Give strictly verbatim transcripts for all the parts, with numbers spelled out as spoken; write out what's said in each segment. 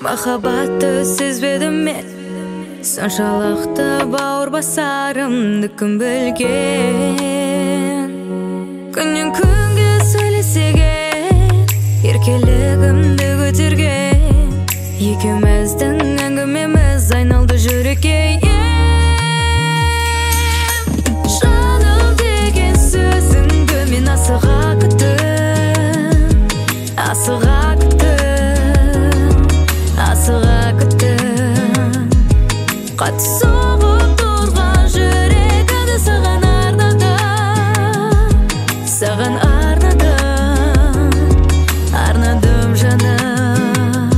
Махаббатты сезбедім мен, соншалықты бауыр басарымды кім білген. Күннен күнге сөйлесеге еркелігімді көтерген, екеуміздің әңгімеміз айналды жүрекке. Жаным деген сөзіңді мен асыға күттім, асыға күттім, асыға күттім. Қатты соғып тұрған жүрегімді саған арнадым, саған арнадым, арнадым жаным.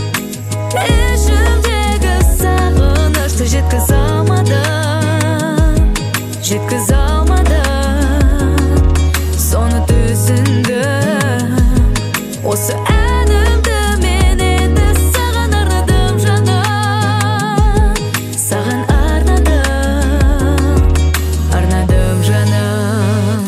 Ішімдегі сағынышты жеткізе алмадым, жеткізе алмадым, соны түсіндім. Осы әнімді мен енді саған арнадым жаным, саған арнадым, арнадым жаным.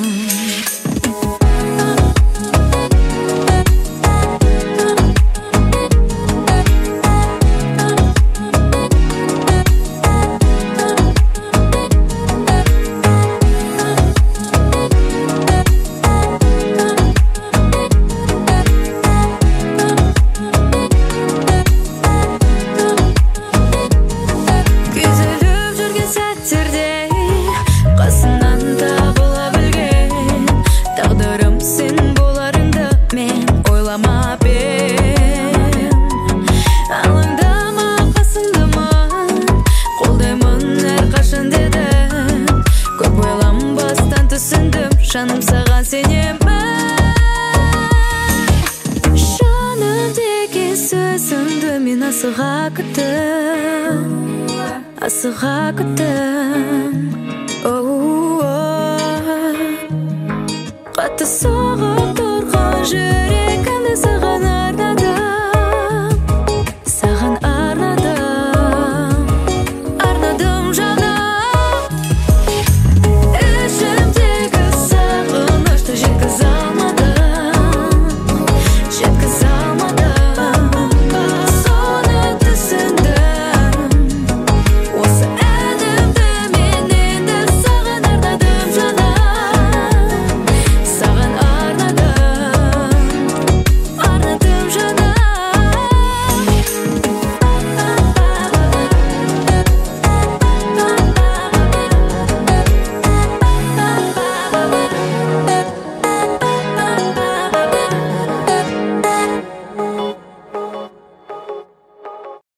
Күйзеліп жүрген сәттерде қасымнан табыла білген, тағдырым сен боларыңды мен ойламап ем. Алаңдама, қасымдамын, қолдаймын әрқашан дедім. Көп ойланбастан түсіндім, жаным саған сенемін. Жаным деген сөзіңді мен асыға күттім, асыға күттім. Оу, қатты соғып тұрған жүрек